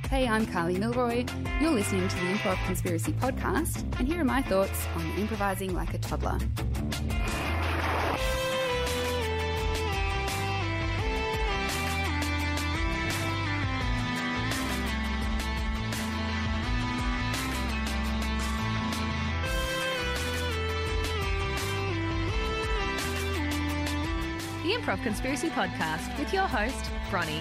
Hey, I'm Carly Milroy. You're listening to the Improv Conspiracy Podcast, and here are my thoughts on improvising like a toddler. The Improv Conspiracy Podcast with your host, Bronnie.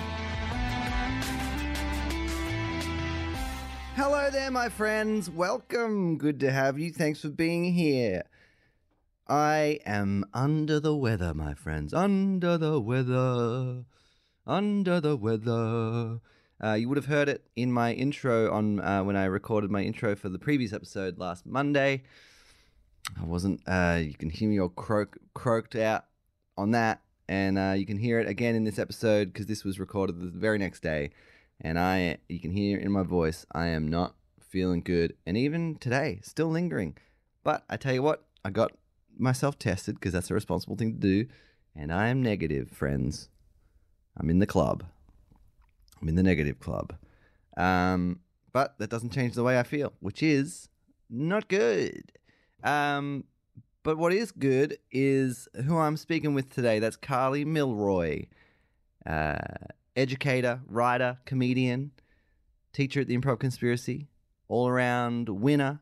Hello there, my friends. Welcome. Good to have you. Thanks for being here. I am under the weather, my friends. Under the weather. Under the weather. You would have heard it in my intro on when I recorded my intro for the previous episode last Monday. I wasn't, you can hear me all croaked out on that. And you can hear it again in this episode because this was recorded the very next day. And you can hear in my voice, I am not feeling good. And even today, still lingering. But I tell you what, I got myself tested because that's a responsible thing to do. And I am negative, friends. I'm in the club. I'm in the negative club. But that doesn't change the way I feel, which is not good. But what is good is who I'm speaking with today. That's Carly Milroy. Educator, writer, comedian, teacher at the Improv Conspiracy, all-around winner,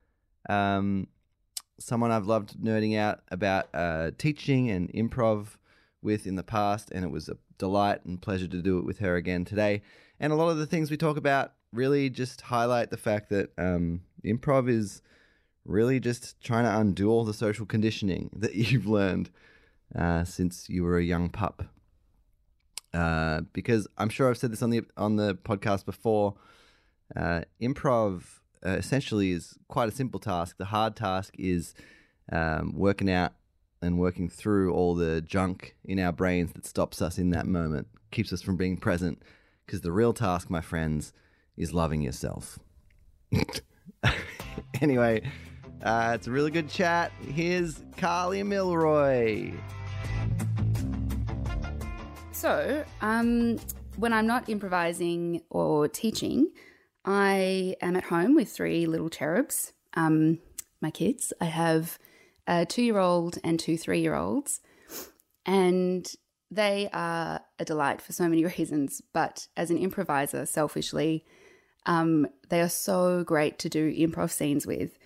someone I've loved nerding out about teaching and improv with in the past, and it was a delight and pleasure to do it with her again today. And a lot of the things we talk about really just highlight the fact that improv is really just trying to undo all the social conditioning that you've learned since you were a young pup. Because I'm sure I've said this on the podcast before, improv essentially is quite a simple task. The hard task is working out and working through all the junk in our brains that stops us in that moment, keeps us from being present. Because the real task, my friends, is loving yourself. Anyway, it's a really good chat. Here's Carly Milroy. So, when I'm not improvising or teaching, I am at home with three little cherubs, my kids. I have a 2-year-old and 2 3-year-olds, and they are a delight for so many reasons. But as an improviser, selfishly, they are so great to do improv scenes with.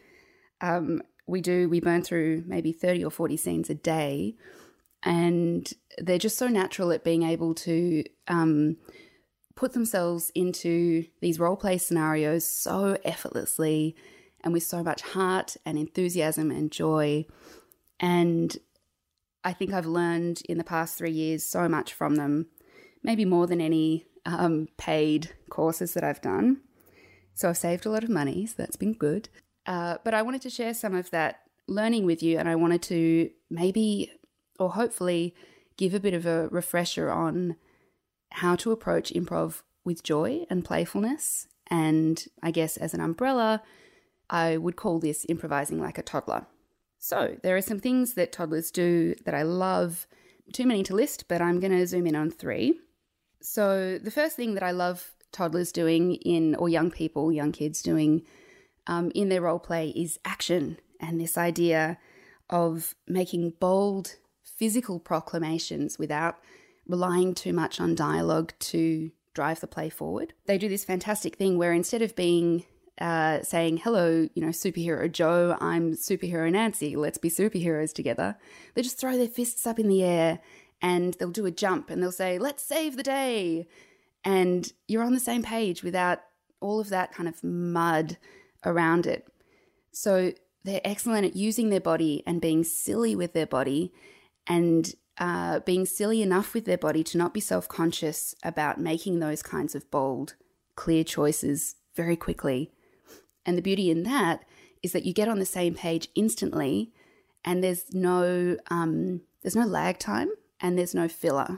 We burn through maybe 30 or 40 scenes a day, and they're just so natural at being able to put themselves into these role play scenarios so effortlessly and with so much heart and enthusiasm and joy. And I think I've learned in the past 3 years so much from them, maybe more than any paid courses that I've done. So I've saved a lot of money, so that's been good. But I wanted to share some of that learning with you, and I wanted to maybe or hopefully give a bit of a refresher on how to approach improv with joy and playfulness. And I guess as an umbrella, I would call this improvising like a toddler. So there are some things that toddlers do that I love. Too many to list, but I'm going to zoom in on 3. So the first thing that I love toddlers doing young kids doing in their role play is action, and this idea of making bold physical proclamations without relying too much on dialogue to drive the play forward. They do this fantastic thing where instead of saying, hello, superhero Joe, I'm superhero Nancy, let's be superheroes together, they just throw their fists up in the air and they'll do a jump and they'll say, let's save the day. And you're on the same page without all of that kind of mud around it. So they're excellent at using their body and being silly with their body, and being silly enough with their body to not be self-conscious about making those kinds of bold, clear choices very quickly. And the beauty in that is that you get on the same page instantly, and there's no lag time and there's no filler.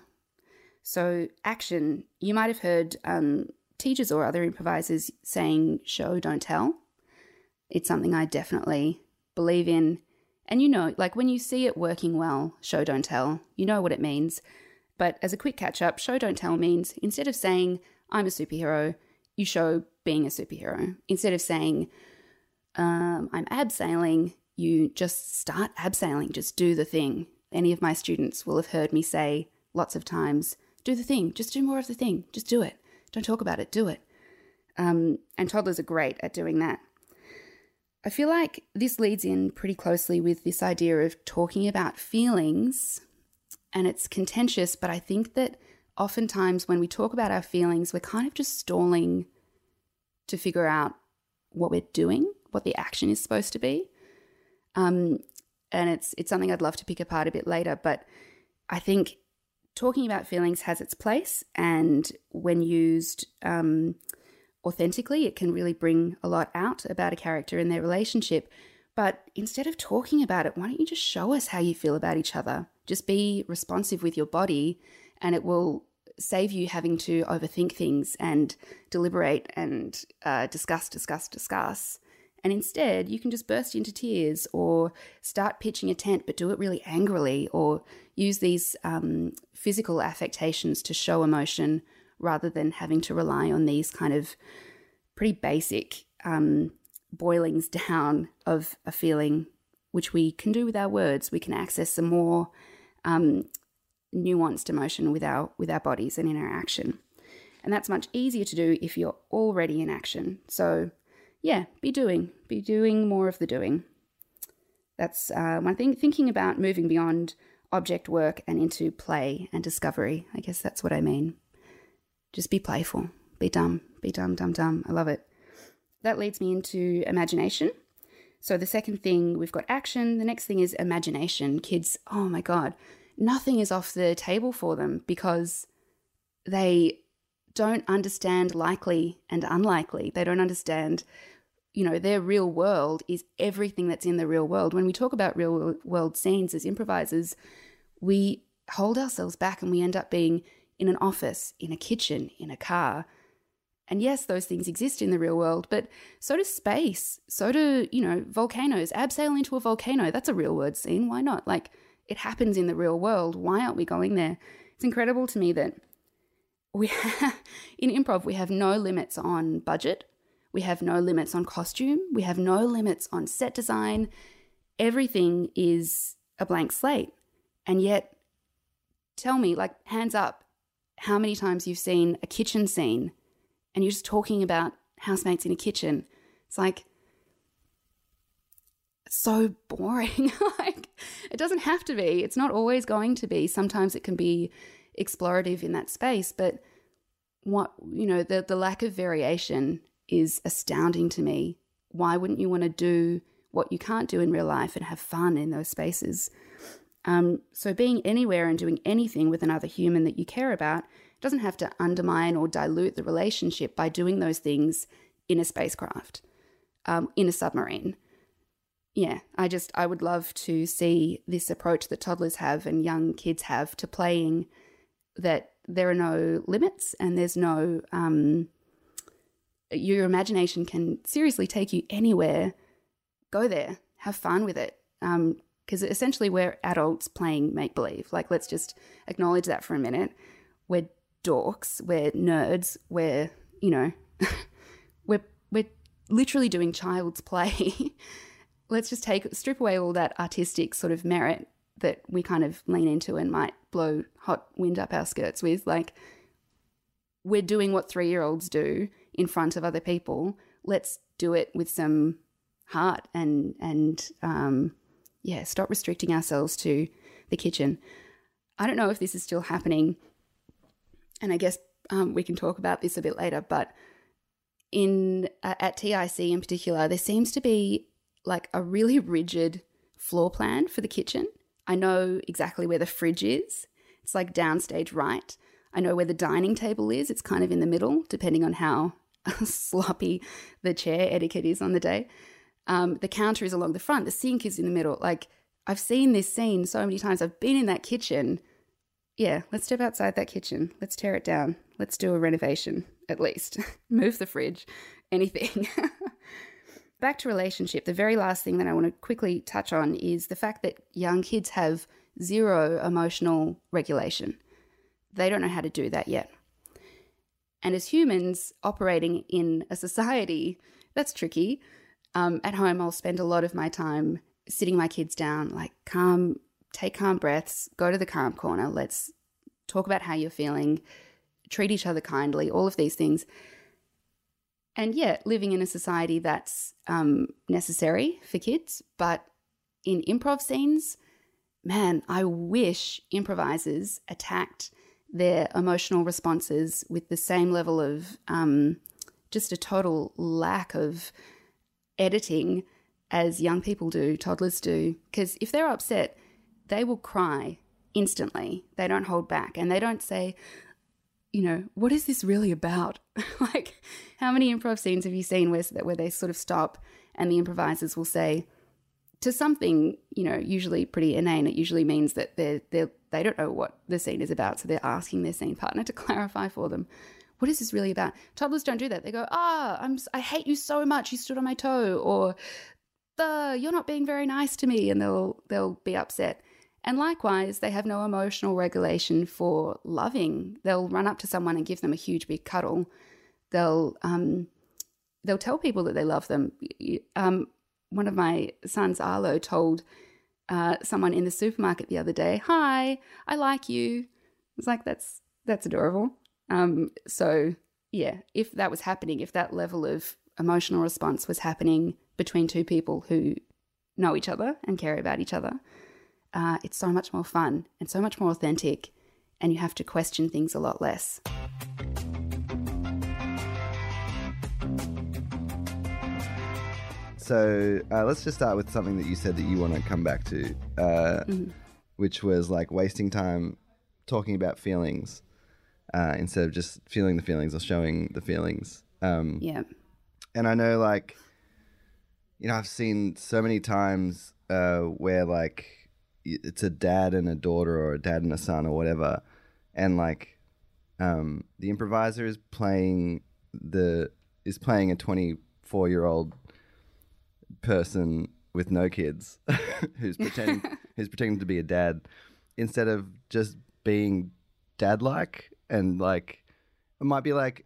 So action, you might have heard teachers or other improvisers saying show, don't tell. It's something I definitely believe in. And like when you see it working well, show, don't tell, you know what it means. But as a quick catch up, show, don't tell means instead of saying I'm a superhero, you show being a superhero. Instead of saying, I'm abseiling, you just start abseiling, just do the thing. Any of my students will have heard me say lots of times, do the thing, just do more of the thing, just do it. Don't talk about it, do it. And toddlers are great at doing that. I feel like this leads in pretty closely with this idea of talking about feelings, and it's contentious, but I think that oftentimes when we talk about our feelings, we're kind of just stalling to figure out what we're doing, what the action is supposed to be. And it's something I'd love to pick apart a bit later, but I think talking about feelings has its place, and when used authentically, it can really bring a lot out about a character and their relationship. But instead of talking about it, why don't you just show us how you feel about each other? Just be responsive with your body, and it will save you having to overthink things and deliberate and discuss. And instead, you can just burst into tears or start pitching a tent, but do it really angrily, or use these physical affectations to show emotion rather than having to rely on these kind of pretty basic boilings down of a feeling, which we can do with our words. We can access some more nuanced emotion with our bodies and in our action. And that's much easier to do if you're already in action. So yeah, be doing more of the doing. That's one thing. Thinking about moving beyond object work and into play and discovery. I guess that's what I mean. Just be playful. Be dumb. I love it. That leads me into imagination. So the second thing, we've got action. The next thing is imagination. Kids, oh my God, nothing is off the table for them because they don't understand likely and unlikely. They don't understand, their real world is everything that's in the real world. When we talk about real world scenes as improvisers, we hold ourselves back and we end up being in an office, in a kitchen, in a car. And yes, those things exist in the real world, but so does space. So do, volcanoes. Abseil into a volcano. That's a real world scene. Why not? Like, it happens in the real world. Why aren't we going there? It's incredible to me that in improv, we have no limits on budget. We have no limits on costume. We have no limits on set design. Everything is a blank slate. And yet, tell me, like, hands up, how many times you've seen a kitchen scene and you're just talking about housemates in a kitchen. It's like, it's so boring. Like, it doesn't have to be. It's not always going to be. Sometimes it can be explorative in that space, but the lack of variation is astounding to me. Why wouldn't you want to do what you can't do in real life and have fun in those spaces? So being anywhere and doing anything with another human that you care about doesn't have to undermine or dilute the relationship by doing those things in a spacecraft, in a submarine. Yeah, I would love to see this approach that toddlers have and young kids have to playing, that there are no limits and there's no, your imagination can seriously take you anywhere. Go there, have fun with it. Because essentially we're adults playing make-believe. Like, let's just acknowledge that for a minute. We're dorks, we're nerds, we're literally doing child's play. Let's just strip away all that artistic sort of merit that we kind of lean into and might blow hot wind up our skirts with. Like, we're doing what 3-year-olds do in front of other people. Let's do it with some heart and stop restricting ourselves to the kitchen. I don't know if this is still happening, and I guess we can talk about this a bit later, but at TIC in particular, there seems to be like a really rigid floor plan for the kitchen. I know exactly where the fridge is. It's like downstage right. I know where the dining table is. It's kind of in the middle, depending on how sloppy the chair etiquette is on the day. The counter is along the front. The sink is in the middle. Like, I've seen this scene so many times. I've been in that kitchen. Yeah, let's step outside that kitchen. Let's tear it down. Let's do a renovation, at least. Move the fridge, anything. Back to relationship. The very last thing that I want to quickly touch on is the fact that young kids have zero emotional regulation. They don't know how to do that yet. And as humans operating in a society, that's tricky. At home, I'll spend a lot of my time sitting my kids down, like take calm breaths, go to the calm corner, let's talk about how you're feeling, treat each other kindly, all of these things. And yeah, living in a society that's necessary for kids, but in improv scenes, man, I wish improvisers attacked their emotional responses with the same level of just a total lack of editing as young people do, toddlers do. Because if they're upset, they will cry instantly. They don't hold back, and they don't say, what is this really about? Like, how many improv scenes have you seen where they sort of stop and the improvisers will say to something, usually pretty inane. It usually means that they don't know what the scene is about, so they're asking their scene partner to clarify for them. What is this really about? Toddlers don't do that. They go, I hate you so much. You stood on my toe, or you're not being very nice to me, and they'll be upset. And likewise, they have no emotional regulation for loving. They'll run up to someone and give them a huge big cuddle. They'll tell people that they love them. One of my sons, Arlo, told someone in the supermarket the other day, "Hi, I like you." It's like, that's adorable. So yeah, if that was happening, if that level of emotional response was happening between two people who know each other and care about each other, it's so much more fun and so much more authentic, and you have to question things a lot less. So let's just start with something that you said that you want to come back to, which was like wasting time talking about feelings instead of just feeling the feelings or showing the feelings. Yeah. And I know, like, I've seen so many times where, like, it's a dad and a daughter or a dad and a son or whatever, and, like, the improviser is playing a 24-year-old person with no kids who's pretending to be a dad, instead of just being dad-like. And, like, it might be like,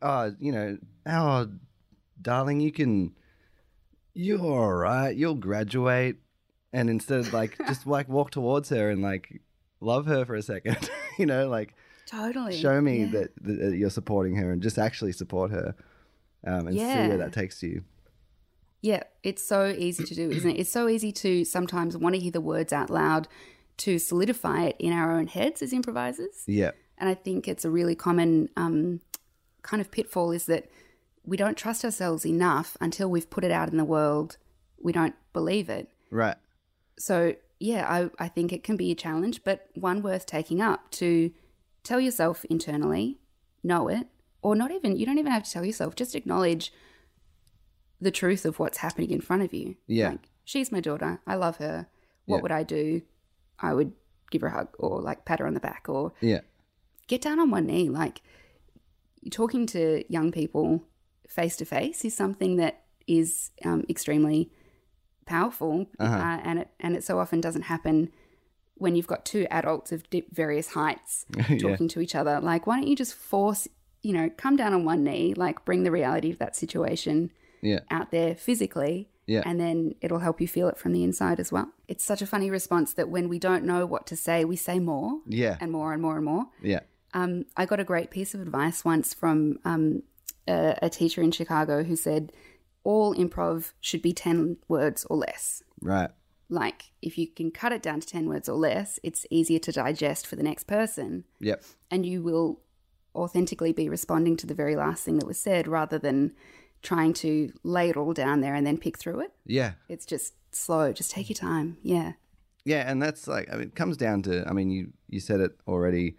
darling, you're all right, you'll graduate. And instead of, like, just, like, walk towards her and, like, love her for a second, like, totally show me that you're supporting her, and just actually support her, and see where that takes you. Yeah, it's so easy to do, isn't it? It's so easy to sometimes want to hear the words out loud to solidify it in our own heads as improvisers. Yeah. And I think it's a really common kind of pitfall, is that we don't trust ourselves enough until we've put it out in the world. We don't believe it. Right. So, yeah, I think it can be a challenge, but one worth taking up, to tell yourself internally, know it, or you don't even have to tell yourself, just acknowledge the truth of what's happening in front of you. Yeah. Like, she's my daughter. I love her. What would I do? I would give her a hug, or, like, pat her on the back, or get down on one knee. Like, talking to young people face to face is something that is extremely powerful, and it so often doesn't happen when you've got two adults of various heights talking to each other. Like, why don't you just force, come down on one knee, like, bring the reality of that situation out there physically, and then it'll help you feel it from the inside as well. It's such a funny response that when we don't know what to say, we say more and more and more and more. Yeah. I got a great piece of advice once from a teacher in Chicago who said all improv should be 10 words or less. Right. Like, if you can cut it down to 10 words or less, it's easier to digest for the next person. Yep. And you will authentically be responding to the very last thing that was said, rather than trying to lay it all down there and then pick through it. Yeah. It's just slow. Just take your time. Yeah. Yeah, and that's, like, it comes down to, you said it already,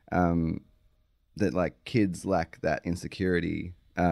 that, like, kids lack that insecurity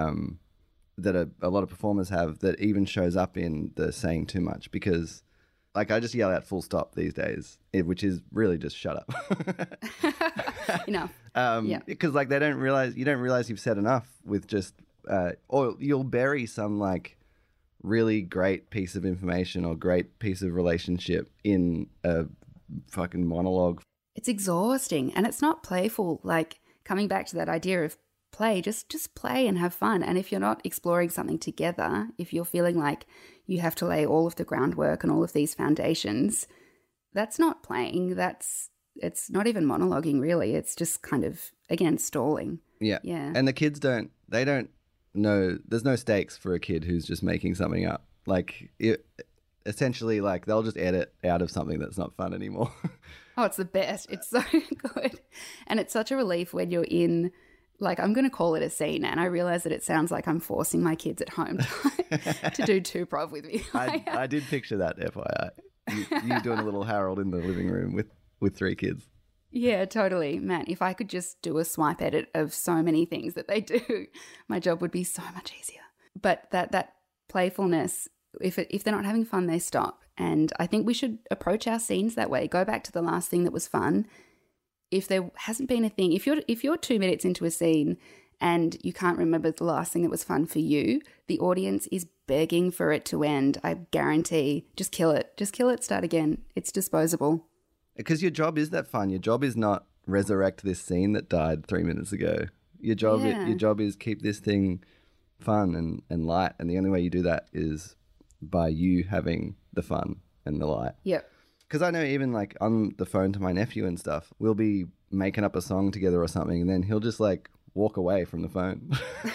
that a lot of performers have, that even shows up in the saying too much, because, like, I just yell out full stop these days, which is really just shut up. Enough. Because, like, you don't realize you've said enough with just, or you'll bury some, like, really great piece of information or great piece of relationship in a fucking monologue. It's exhausting, and it's not playful. Like, coming back to that idea of play, just play and have fun. And if you're not exploring something together, if you're feeling like you have to lay all of the groundwork and all of these foundations, that's not playing. It's not even monologuing, really. It's just kind of, again, stalling. Yeah. And the kids don't know, there's no stakes for a kid who's just making something up. Like, essentially, like, they'll just edit out of something that's not fun anymore. Oh, it's the best. It's so good. And it's such a relief when you're in, like, I'm going to call it a scene, and I realize that it sounds like I'm forcing my kids at home to do 2-prov with me. I did picture that, FYI. You doing a little Harold in the living room with 3 kids. Yeah, totally. Man, if I could just do a swipe edit of so many things that they do, my job would be so much easier. But that playfulness, if they're not having fun, they stop. And I think we should approach our scenes that way. Go back to the last thing that was fun. If there hasn't been a thing, if you're 2 minutes into a scene and you can't remember the last thing that was fun for you, the audience is begging for it to end. I guarantee. Just kill it. Just kill it. Start again. It's disposable. Because your job is that fun. Your job is not resurrect this scene that died 3 minutes ago. Your job is keep this thing fun and light. And the only way you do that is by you having the fun and the light. Yep. Because I know even like on the phone to my nephew and stuff, we'll be making up a song together or something, and then he'll just like walk away from the phone.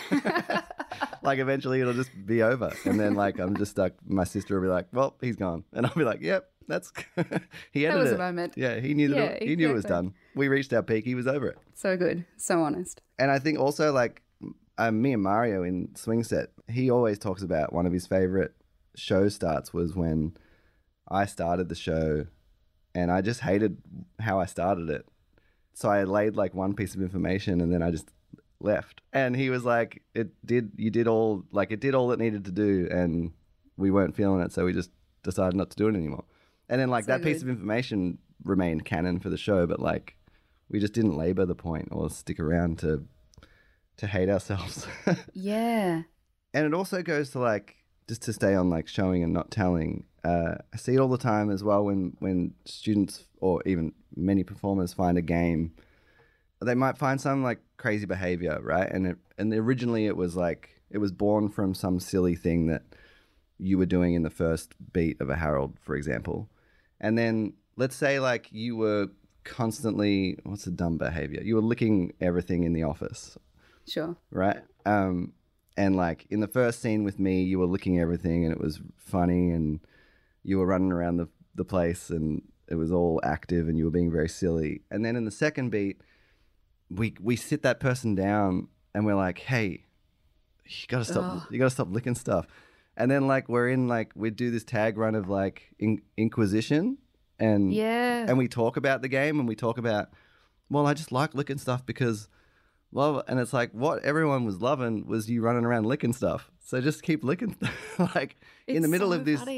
Like eventually it'll just be over. And then like I'm just stuck. My sister will be like, well, he's gone. And I'll be like, yep, that's he edited That was it. a moment. Yeah, he knew that he knew it was exactly. done. We reached our peak, he was over it. So good. So honest. And I think also like me and Mario in Swing Set, he always talks about one of his favorite show starts was when I started the show and I just hated how I started it. So I laid like one piece of information and then I just left. And he was like, it did all it needed to do and we weren't feeling it. So we just decided not to do it anymore. And then like So that piece good. of information remained canon for the show, but like we just didn't labor the point or stick around to hate ourselves. Yeah. And it also goes to like, just to stay on like showing and not telling, I see it all the time as well when students or even many performers find a game, they might find some like crazy behavior, right? And originally it was born from some silly thing that you were doing in the first beat of a Harold, for example. And then let's say like you were constantly, what's a dumb behavior? You were licking everything in the office, Sure. right? And like in the first scene with me, you were licking everything and it was funny and you were running around the place and it was all active and you were being very silly. And then in the second beat, we sit that person down and we're like, hey, you gotta stop licking stuff. And then like we do this tag run of like Inquisition and we talk about the game and we talk about, well, I just like licking stuff because love, and it's like what everyone was loving was you running around licking stuff. So just keep licking. Like in the middle of this,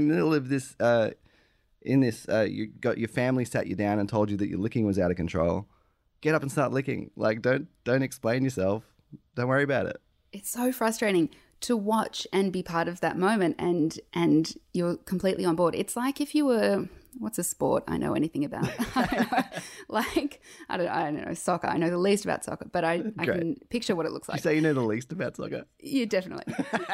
you got your family sat you down and told you that your licking was out of control. Get up and start licking. Like don't explain yourself. Don't worry about it. It's so frustrating to watch and be part of that moment and you're completely on board. It's like if you were, what's a sport I know anything about? I don't know. Like, I don't know, soccer. I know the least about soccer, but I can picture what it looks like. You say you know the least about soccer? Yeah, definitely.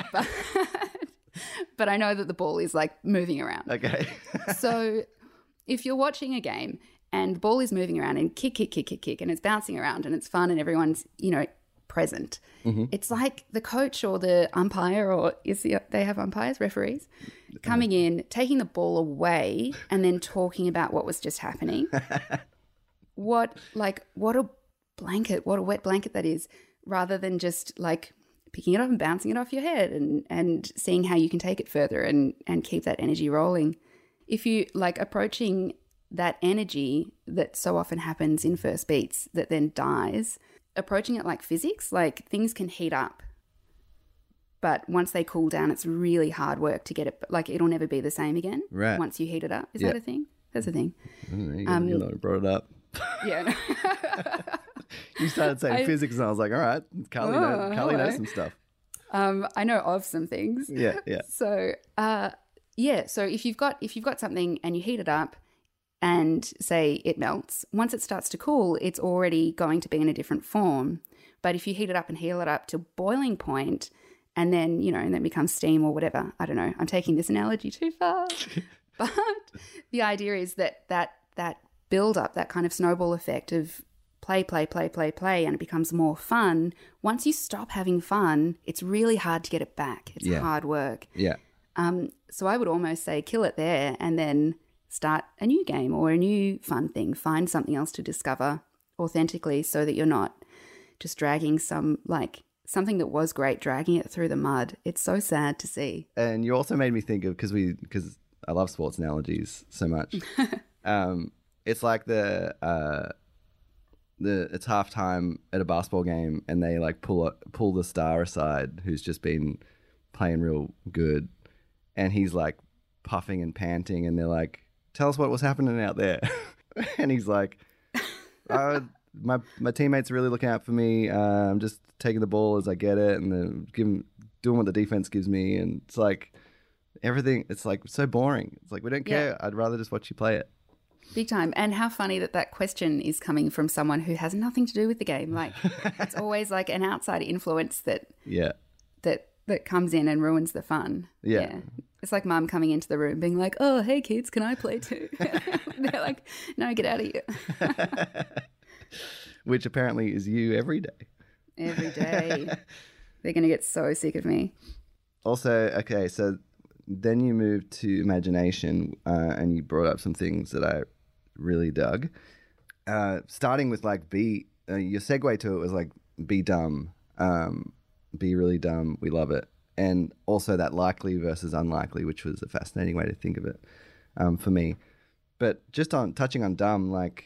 But I know that the ball is like moving around. Okay. So if you're watching a game and the ball is moving around and kick, and it's bouncing around and it's fun and everyone's, present. Mm-hmm. It's like the coach or the umpire, or they have umpires, referees, coming in, taking the ball away and then talking about what was just happening. What a blanket, what a wet blanket that is, rather than just like picking it up and bouncing it off your head and seeing how you can take it further and keep that energy rolling. If you like approaching that energy that so often happens in first beats that then dies, approaching it like physics, like things can heat up, but once they cool down, it's really hard work to get it. Like it'll never be the same again. Right. Once you heat it up. Is that a thing? That's a thing. You're the one who brought it up. Yeah. No. You started saying physics and I was like, all right, Carly knows some stuff. I know of some things. Yeah. So, so if you've got something and you heat it up and say it melts, once it starts to cool, it's already going to be in a different form. But if you heat it up and heal it up to boiling point, and then, you know, and then becomes steam or whatever, I don't know. I'm taking this analogy too far. But the idea is that build up, that kind of snowball effect of play, and it becomes more fun. Once you stop having fun, it's really hard to get it back. It's hard work. Yeah. So I would almost say kill it there and then start a new game or a new fun thing. Find something else to discover authentically so that you're not just dragging something that was great, dragging it through the mud. It's so sad to see. And you also made me think of, because I love sports analogies so much. It's like it's halftime at a basketball game, and they like pull the star aside who's just been playing real good, and he's like puffing and panting, and they're like, "Tell us what was happening out there," and he's like, My teammates are really looking out for me. I'm just taking the ball as I get it, and then doing what the defense gives me, and it's like everything. It's like so boring. It's like we don't care. I'd rather just watch you play it. Big time. And how funny that question is coming from someone who has nothing to do with the game. Like it's always like an outside influence that comes in and ruins the fun. Yeah. It's like mum coming into the room being like, "Oh, hey kids, can I play too?" They're like, "No, get out of here." Which apparently is you every day. Every day. They're going to get so sick of me. Also, okay, so then you moved to imagination and you brought up some things that I really dug. Starting with like your segue to it was like be dumb, be really dumb, we love it. And also that likely versus unlikely, which was a fascinating way to think of it for me. But just touching on dumb, like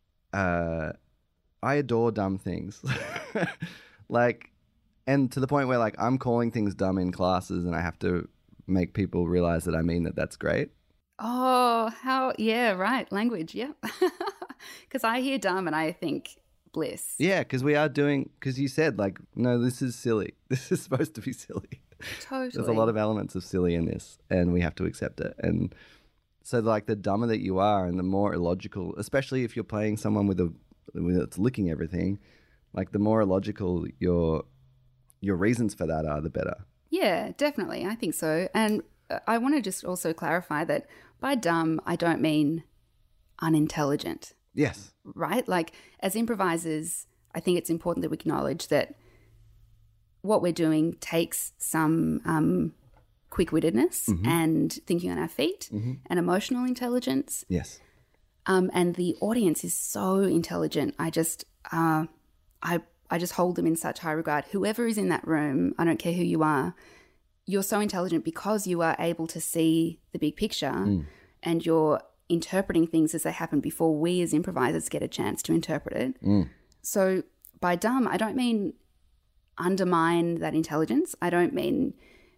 I adore dumb things. Like, and to the point where like I'm calling things dumb in classes and I have to make people realize that I mean that's great. Oh, right. Language, yeah. Because I hear dumb and I think bliss. Yeah, because you said like, no, this is silly. This is supposed to be silly. Totally. There's a lot of elements of silly in this and we have to accept it. And so like the dumber that you are and the more illogical, especially if you're playing someone with it's licking everything, like the more illogical your reasons for that are, the better. Yeah, definitely. I think so. And I want to just also clarify that by dumb, I don't mean unintelligent. Yes. Right? Like as improvisers, I think it's important that we acknowledge that what we're doing takes some quick-wittedness and thinking on our feet and emotional intelligence. Yes. And the audience is so intelligent. I just hold them in such high regard. Whoever is in that room, I don't care who you are, you're so intelligent because you are able to see the big picture and you're interpreting things as they happen before we as improvisers get a chance to interpret it. So by dumb, I don't mean undermine that intelligence. I don't mean,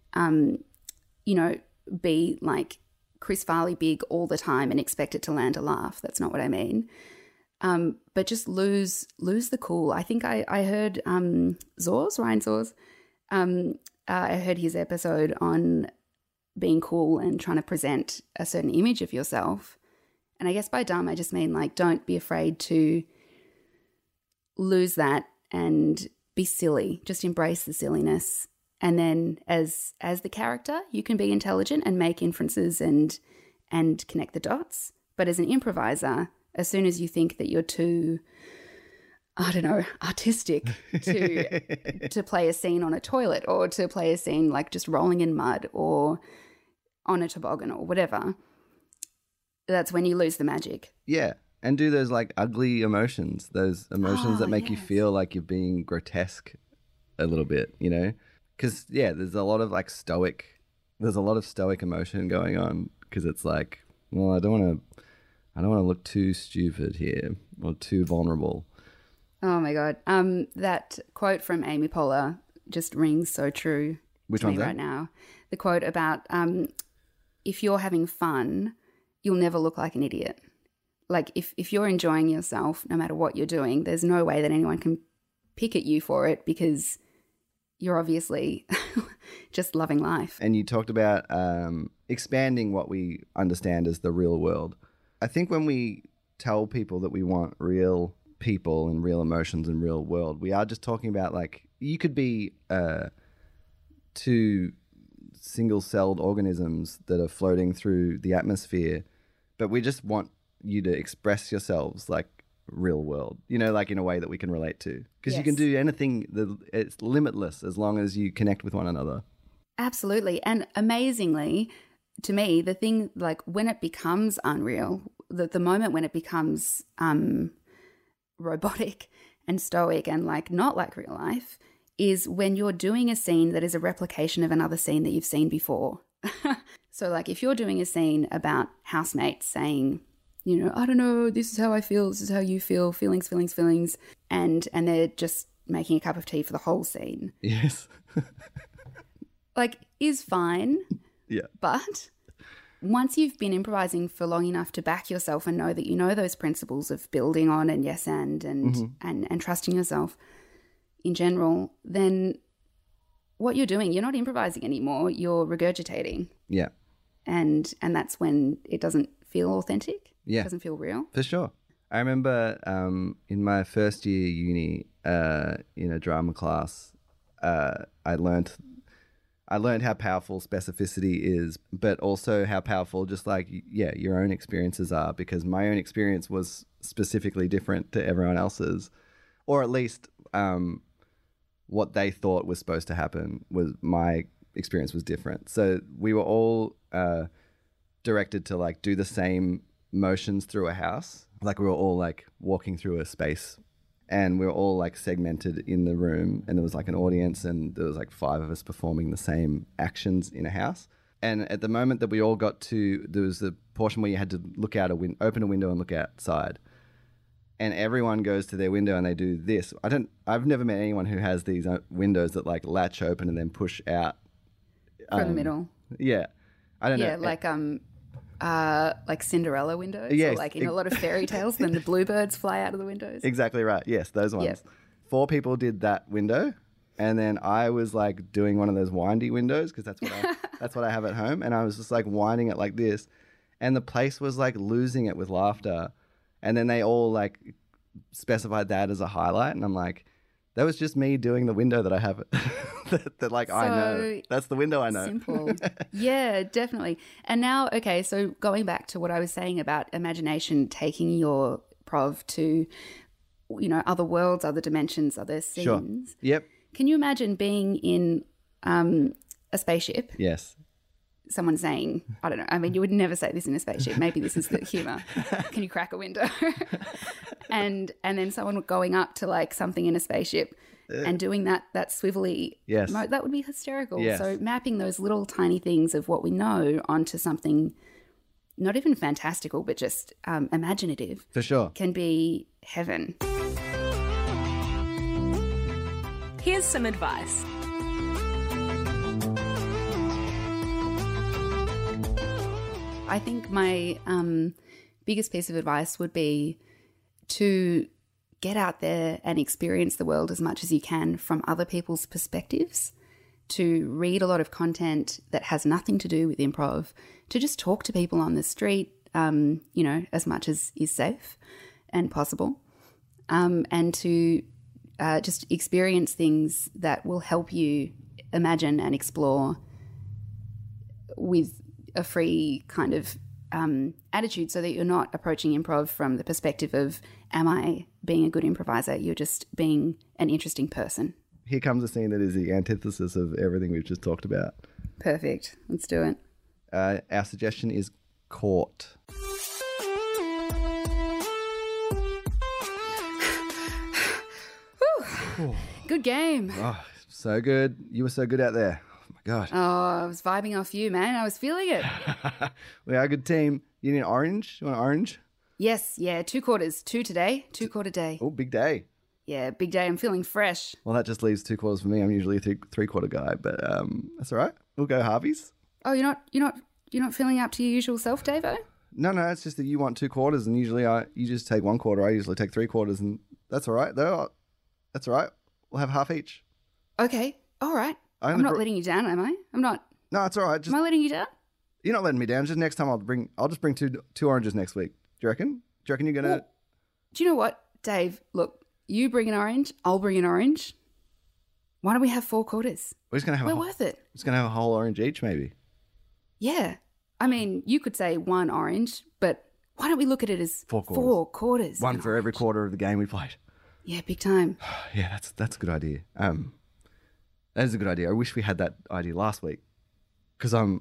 be like Chris Farley big all the time and expect it to land a laugh. That's not what I mean. But just lose the cool. I think I heard Ryan Zors. I heard his episode on being cool and trying to present a certain image of yourself. And I guess by dumb, I just mean like don't be afraid to lose that and be silly. Just embrace the silliness. And then as the character, you can be intelligent and make inferences and connect the dots. But as an improviser, as soon as you think that you're too, I don't know, artistic to play a scene on a toilet or to play a scene like just rolling in mud or on a toboggan or whatever, that's when you lose the magic. Yeah. And do those like ugly emotions, those emotions that make you feel like you're being grotesque a little bit, you know? Because, there's a lot of stoic emotion going on because it's like, well, I don't want to look too stupid here or too vulnerable. Oh my God. That quote from Amy Poehler just rings so true to me right now. The quote about if you're having fun, you'll never look like an idiot. Like if you're enjoying yourself, no matter what you're doing, there's no way that anyone can pick at you for it because you're obviously just loving life. And you talked about expanding what we understand as the real world. I think when we tell people that we want real people and real emotions and real world. We are just talking about, like, you could be two single-celled organisms that are floating through the atmosphere, but we just want you to express yourselves like real world, you know, like in a way that we can relate to. Because you can do anything, it's limitless as long as you connect with one another. Absolutely. And amazingly, to me, the thing, like, when it becomes unreal, the moment when it becomes robotic and stoic and like not like real life, is when you're doing a scene that is a replication of another scene that you've seen before. So like if you're doing a scene about housemates saying, you know, I don't know, this is how I feel, this is how you feel, feelings, and they're just making a cup of tea for the whole scene. Yes. Like, is fine. Yeah. But once you've been improvising for long enough to back yourself and know that you know those principles of building on and yes and trusting yourself in general, then what you're doing, you're not improvising anymore, you're regurgitating. Yeah. And that's when it doesn't feel authentic. Yeah. It doesn't feel real. For sure. I remember in my first year uni in a drama class, I learned how powerful specificity is, but also how powerful just like, your own experiences are, because my own experience was specifically different to everyone else's, or at least what they thought was supposed to happen was my experience was different. So we were all directed to like do the same motions through a house. Like we were all like walking through a space, and we were all like segmented in the room, and there was like an audience, and there was like 5 of us performing the same actions in a house. And at the moment that we all got to, there was the portion where you had to look out open a window and look outside. And everyone goes to their window and they do this. I've never met anyone who has these windows that like latch open and then push out From the middle. Yeah. I don't know. Yeah, like Cinderella windows. Yes. Or like in a lot of fairy tales, then the bluebirds fly out of the windows. Exactly right. Yes, those ones. Yep. 4 people did that window, and then I was like doing one of those windy windows, because that's what I have at home, and I was just like winding it like this, and the place was like losing it with laughter, and then they all like specified that as a highlight, and I'm like, that was just me doing the window that I have. that like, I know. That's the window I know. Simple. Yeah, definitely. And now, okay, so going back to what I was saying about imagination taking your prov to, you know, other worlds, other dimensions, other scenes. Sure. Yep. Can you imagine being in a spaceship? Yes. Someone saying, I don't know, I mean, you would never say this in a spaceship. Maybe this is the humor. Can you crack a window? and then someone going up to like something in a spaceship and doing that swivelly mode, that would be hysterical. Yes. So mapping those little tiny things of what we know onto something not even fantastical, but just imaginative. For sure. Can be heaven. Here's some advice. I think my biggest piece of advice would be to get out there and experience the world as much as you can from other people's perspectives, to read a lot of content that has nothing to do with improv, to just talk to people on the street, you know, as much as is safe and possible, and to just experience things that will help you imagine and explore with a free kind of attitude, so that you're not approaching improv from the perspective of, am I being a good improviser? You're just being an interesting person. Here comes a scene that is the antithesis of everything we've just talked about. Perfect. Let's do it. Our suggestion is Caught. Good game. Oh, so good. You were so good out there. Oh, my God. Oh, I was vibing off you, man. I was feeling it. We are a good team. You need orange? You want orange? Yes. Yeah. 2 quarters. 2 today. 2 quarter day. Oh, big day. Yeah, big day. I'm feeling fresh. Well, that just leaves 2 quarters for me. I'm usually a 3-quarter guy, but that's all right. We'll go Harvey's. Oh, you're not feeling up to your usual self, Davo? No, it's just that you want 2 quarters, and usually you just take 1 quarter. I usually take 3 quarters, and that's all right, though. That's all right. We'll have half each. Okay. All right. I'm not letting you down, am I? I'm not. No, it's all right. Am I letting you down? You're not letting me down. Just next time I'll just bring 2 oranges next week. Do you reckon? Do you reckon you're gonna? Well, do you know what? Dave, look, you bring an orange, I'll bring an orange. Why don't we have 4 quarters? We're just gonna have We're worth it. Just gonna have a whole orange each, maybe. Yeah. I mean, you could say 1 orange, but why don't we look at it as 4 quarters. 4 quarters? One of for every orange? quarter of the game we played. Yeah, big time. Yeah, that's a good idea. That is a good idea. I wish we had that idea last week, because I'm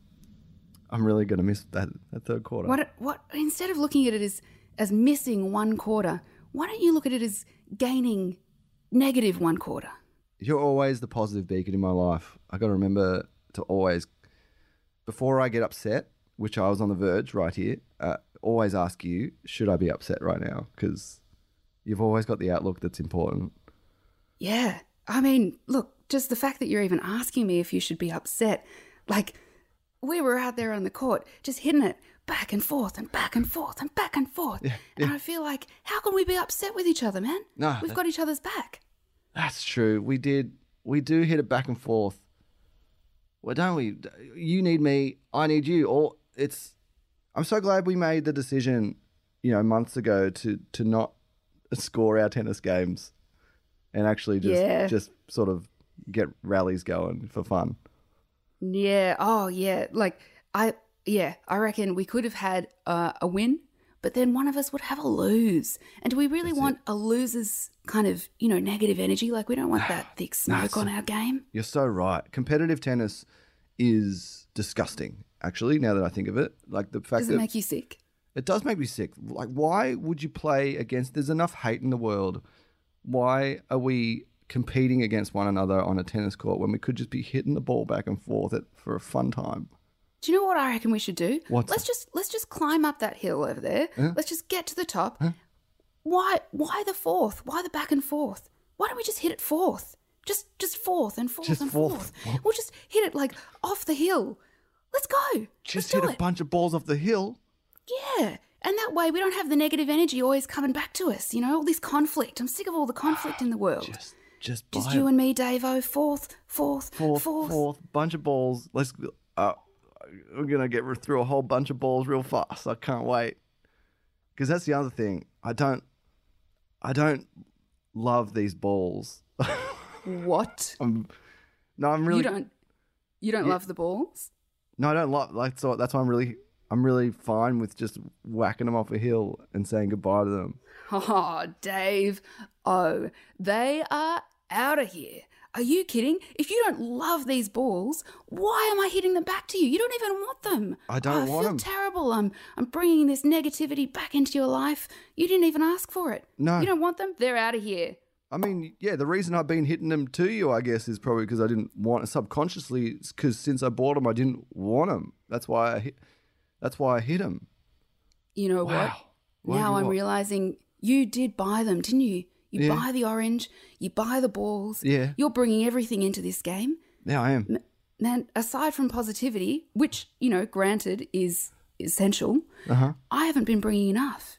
really gonna miss that third quarter. What? Instead of looking at it as missing 1 quarter, why don't you look at it as gaining negative 1 quarter? You're always the positive beacon in my life. I got to remember to always, before I get upset, which I was on the verge right here, always ask you, should I be upset right now? Because you've always got the outlook that's important. Yeah. I mean, look, just the fact that you're even asking me if you should be upset, like we were out there on the court just hitting it back and forth and back and forth and back and forth. Yeah. And I feel like, how can we be upset with each other, man? No, We've got each other's back. That's true. We do hit it back and forth. Well, don't we? You need me, I need you. I'm so glad we made the decision, months ago to not score our tennis games and actually just sort of get rallies going for fun. Yeah. Oh, yeah. I reckon we could have had a win, but then one of us would have a lose. And do we really want a loser's kind of, negative energy? Like, we don't want that thick smoke on our game. You're so right. Competitive tennis is disgusting, actually, now that I think of it. Like, the fact Does it make you sick? It does make me sick. Like, why would you play against... There's enough hate in the world. Why are we competing against one another on a tennis court when we could just be hitting the ball back and forth for a fun time? Do you know what I reckon we should do? Let's just climb up that hill over there. Huh? Let's just get to the top. Huh? Why the fourth? Why the back and forth? Why don't we just hit it fourth? Just fourth and fourth Just and fourth. fourth. We'll just hit it like off the hill. Let's go. Just Let's hit do a it. bunch of balls off the hill. Yeah. And that way we don't have the negative energy always coming back to us, all this conflict. I'm sick of all the conflict in the world. Just you and me, Davo. Fourth. Bunch of balls. We're going to get through a whole bunch of balls real fast. I can't wait. Because that's the other thing. I don't love these balls. What? I'm really... You don't love the balls? No, I don't so that's why I'm really fine with just whacking them off a hill and saying goodbye to them. Oh, Dave. Oh, they are out of here. Are you kidding? If you don't love these balls, why am I hitting them back to you? You don't even want them. I don't want them. I feel terrible. I'm bringing this negativity back into your life. You didn't even ask for it. No. You don't want them? They're out of here. I mean, yeah, the reason I've been hitting them to you, I guess, is probably because I didn't want it subconsciously, because since I bought them, I didn't want them. That's why I hit them. You know Wow. what? Now I'm realizing you did buy them, didn't you? You buy the orange, you buy the balls. Yeah. You're bringing everything into this game. Yeah, I am. Man, aside from positivity, which, granted is essential, I haven't been bringing enough.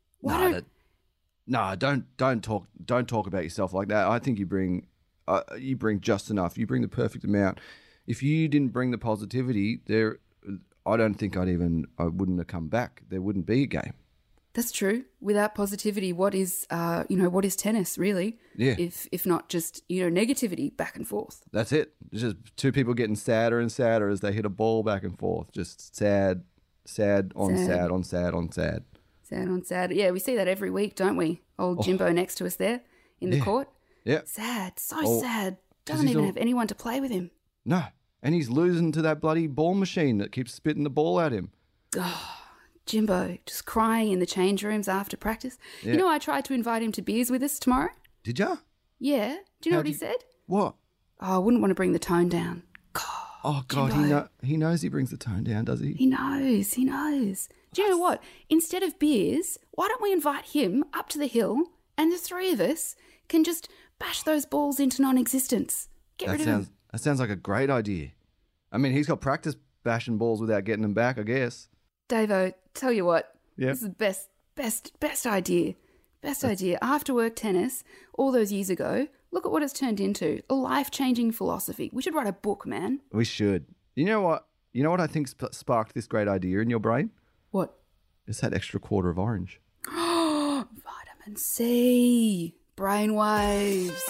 Don't talk about yourself like that. I think you bring just enough. You bring the perfect amount. If you didn't bring the positivity, I don't think I wouldn't have come back. There wouldn't be a game. That's true. Without positivity, what is tennis really? Yeah. If not just, negativity back and forth. That's it. It's just two people getting sadder and sadder as they hit a ball back and forth. Just sad on sad on sad on sad. Sad on sad. Yeah, we see that every week, don't we? Old Jimbo next to us there in the court. Yeah. Sad. So sad. Doesn't he's even all- have anyone to play with him. No. And he's losing to that bloody ball machine that keeps spitting the ball at him. Jimbo just crying in the change rooms after practice. Yeah. I tried to invite him to beers with us tomorrow. Did ya? Yeah. Do you know what he said? What? Oh, I wouldn't want to bring the tone down. Oh, God, Jimbo. he knows he brings the tone down, does he? He knows. Do you know what? Instead of beers, why don't we invite him up to the hill and the three of us can just bash those balls into non-existence? Get rid of them. That sounds like a great idea. I mean, he's got practice bashing balls without getting them back, I guess. Davo, tell you what. Yeah. This is the best idea. Best idea. After work tennis, all those years ago, look at what it's turned into. A life-changing philosophy. We should write a book, man. We should. You know what? You know what I think sparked this great idea in your brain? What? It's that extra quarter of orange. and see brainwaves.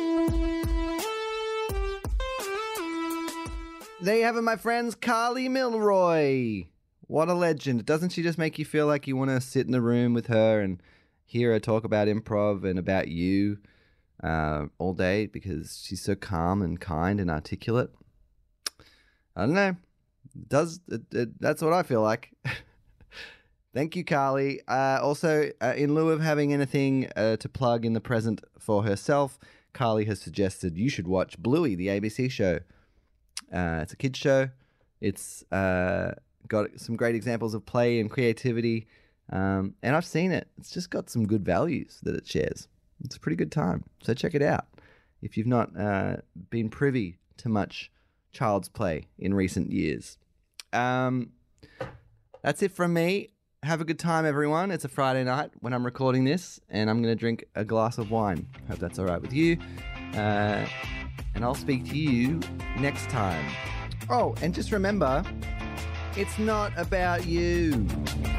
There you have it, my friends. Carly Milroy. What a legend. Doesn't she just make you feel like you want to sit in the room with her and hear her talk about improv and about you all day because she's so calm and kind and articulate? I don't know. That's what I feel like. Thank you, Carly. Also, in lieu of having anything to plug in the present for herself, Carly has suggested you should watch Bluey, the ABC show. It's a kids show. It's got some great examples of play and creativity, and I've seen it. It's just got some good values that it shares. It's a pretty good time, so check it out if you've not been privy to much child's play in recent years. That's it from me. Have a good time, everyone. It's a Friday night when I'm recording this, and I'm going to drink a glass of wine. Hope that's all right with you. And I'll speak to you next time. Oh, and just remember, it's not about you.